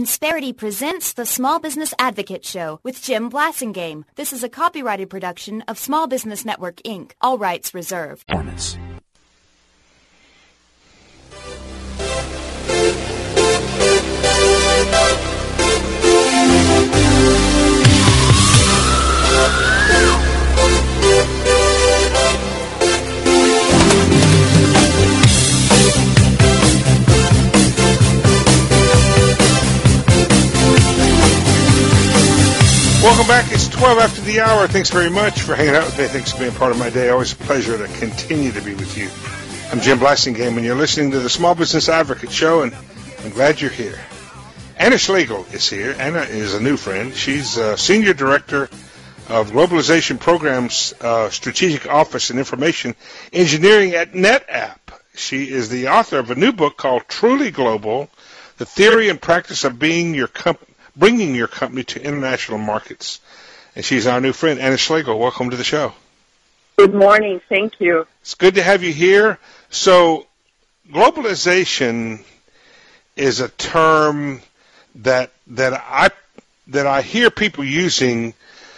Insperity presents the Small Business Advocate Show with Jim Blasingame. This is a copyrighted production of Small Business Network, Inc. All rights reserved. Performance. Welcome back. It's 12 after the hour. Thanks very much for hanging out with me. Thanks for being part of my day. Always a pleasure to continue to be with you. I'm Jim Blasingame, and you're listening to the Small Business Advocate Show, and I'm glad you're here. Anna Schlegel is here. Anna is a new friend. She's Senior Director of Globalization Programs, Strategic Office and Information Engineering at NetApp. She is the author of a new book called Truly Global, The Theory and Practice of Bringing your company to international markets. And she's our new friend, Anna Schlegel. Welcome to the show. Good morning. Thank you. It's good to have you here. So, globalization is a term that I hear people using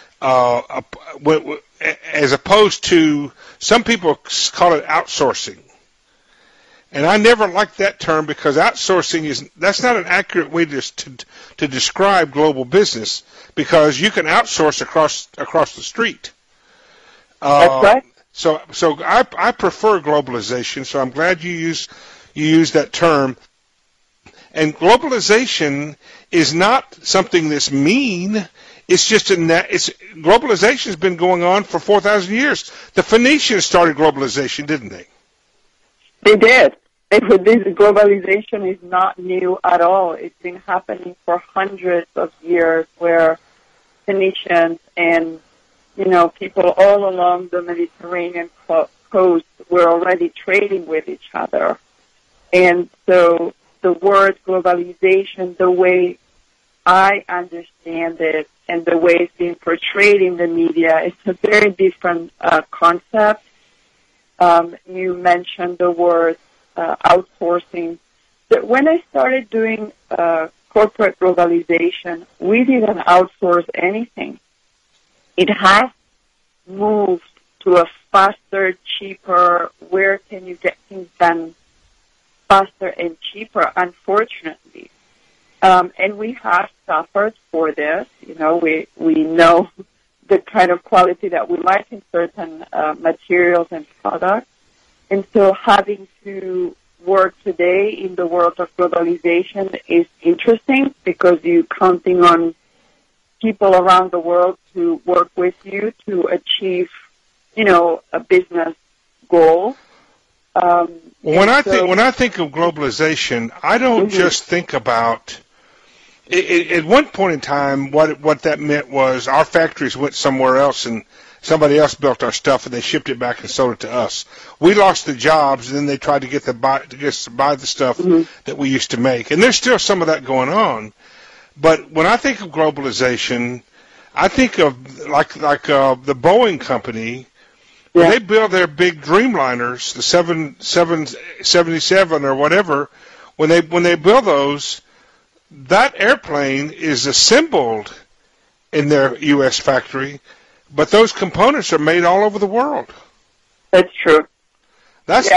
as opposed to, some people call it outsourcing. And I never liked that term because outsourcing that's not an accurate way to describe global business, because you can outsource across the street. That's right. So I prefer globalization. So I'm glad you use that term. And globalization is not something that's mean. It's just globalization has been going on for 4,000 years. The Phoenicians started globalization, didn't they? They did. This globalization is not new at all. It's been happening for hundreds of years, where Phoenicians and, people all along the Mediterranean coast were already trading with each other. And so the word globalization, the way I understand it and the way it's being portrayed in the media, it's a very different concept. You mentioned the word outsourcing. But when I started doing corporate globalization, we didn't outsource anything. It has moved to a faster, cheaper, where can you get things done faster and cheaper, unfortunately. And we have suffered for this. We know the kind of quality that we like in certain materials and products. And so having to work today in the world of globalization is interesting, because you're counting on people around the world to work with you to achieve, a business goal. When I think of globalization, I don't just think about at one point in time, what that meant was our factories went somewhere else and somebody else built our stuff and they shipped it back and sold it to us. We lost the jobs, and then they tried to get us to buy the stuff that we used to make. And there's still some of that going on. But when I think of globalization, I think of like the Boeing company. When they build their big Dreamliners, the 777 or whatever, when they build those, that airplane is assembled in their U.S. factory, but those components are made all over the world. That's true. That's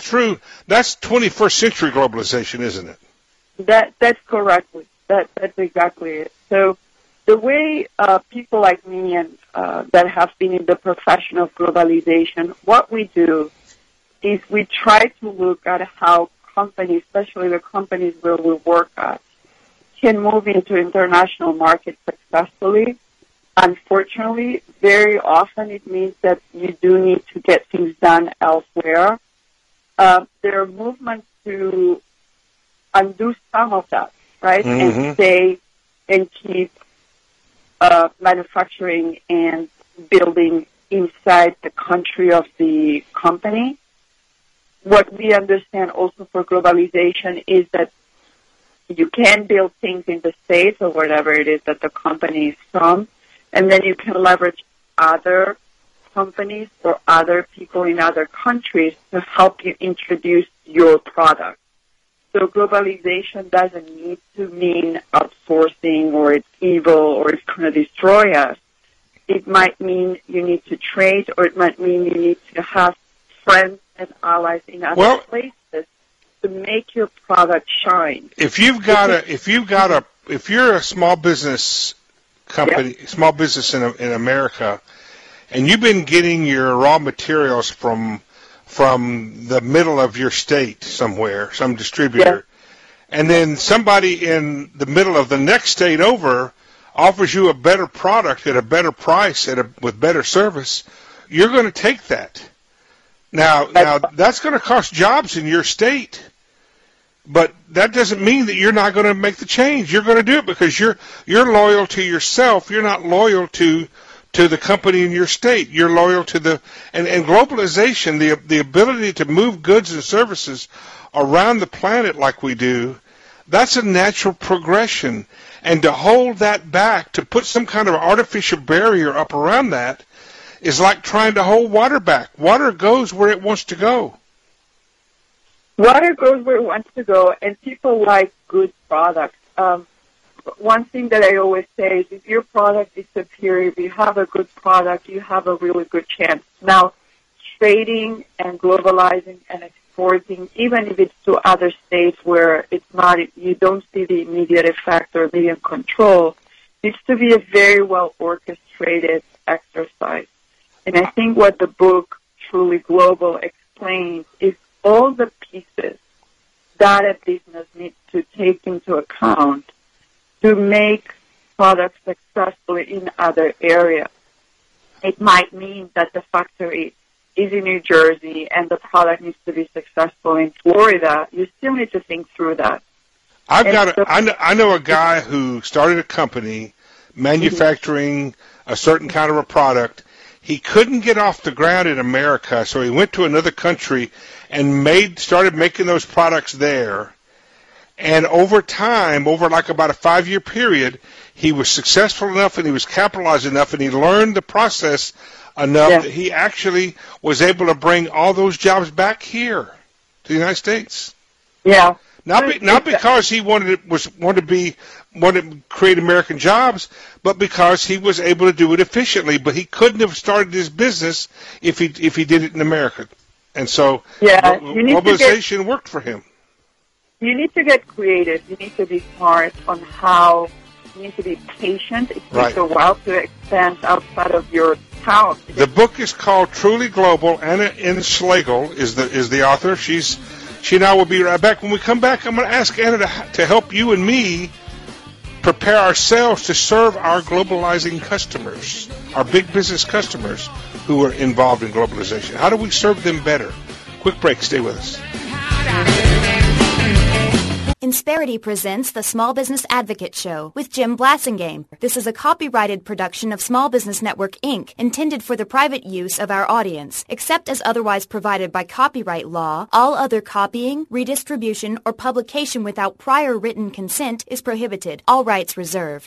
21st century globalization, isn't it? That's correct. That's exactly it. So the way people like me and that have been in the profession of globalization, what we do is we try to look at how companies, especially the companies where we work at, can move into international markets successfully. Unfortunately, very often it means that you do need to get things done elsewhere. There are movements to undo some of that, right? Mm-hmm. And stay and keep manufacturing and building inside the country of the company. What we understand also for globalization is that you can build things in the States or wherever it is that the company is from, and then you can leverage other companies or other people in other countries to help you introduce your product. So globalization doesn't need to mean outsourcing or it's evil or it's going to destroy us. It might mean you need to trade, or it might mean you need to have friends and allies in other places to make your product shine. If you're a small business company, small business in America, and you've been getting your raw materials from the middle of your state somewhere, some distributor, and then somebody in the middle of the next state over offers you a better product at a better price with better service, you're going to take that. Now that's going to cost jobs in your state, but that doesn't mean that you're not going to make the change. You're going to do it because you're loyal to yourself. You're not loyal to the company in your state. You're loyal to and globalization, the ability to move goods and services around the planet like we do, that's a natural progression. And to hold that back, to put some kind of artificial barrier up around that, is like trying to hold water back. Water goes where it wants to go. Water goes where it wants to go, and people like good products. One thing that I always say is if your product is superior, if you have a good product, you have a really good chance. Now, trading and globalizing and exporting, even if it's to other states where it's not, you don't see the immediate effect or immediate control, needs to be a very well orchestrated exercise. And I think what the book Truly Global explains is all the pieces that a business needs to take into account to make products successful in other areas. It might mean that the factory is in New Jersey and the product needs to be successful in Florida. You still need to think through that. I know a guy who started a company manufacturing a certain kind of a product. He couldn't get off the ground in America, so he went to another country and started making those products there. And over time, over like about a 5-year period, he was successful enough and he was capitalized enough and he learned the process enough that he actually was able to bring all those jobs back here to the United States. Yeah. Not because he wanted to create American jobs, but because he was able to do it efficiently. But he couldn't have started his business if he did it in America. And so globalization worked for him. You need to get creative. You need to be smart on how. You need to be patient. It takes a while to expand outside of your town. The book is called Truly Global. Anna N. Schlegel is the author. She and I will be right back. When we come back, I'm going to ask Anna to help you and me prepare ourselves to serve our globalizing customers, our big business customers who are involved in globalization. How do we serve them better? Quick break. Stay with us. Insperity presents the Small Business Advocate Show with Jim Blasingame. This is a copyrighted production of Small Business Network, Inc., intended for the private use of our audience. Except as otherwise provided by copyright law, all other copying, redistribution, or publication without prior written consent is prohibited. All rights reserved.